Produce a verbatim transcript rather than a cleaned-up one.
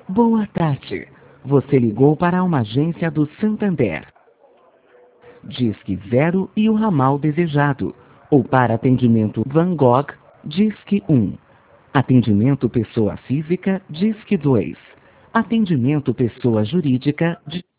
Boa tarde. Você ligou para uma agência do Santander. Disque zero e o ramal desejado. Ou para atendimento Van Gogh, Disque um. Atendimento pessoa física, Disque dois. Atendimento pessoa jurídica, Disque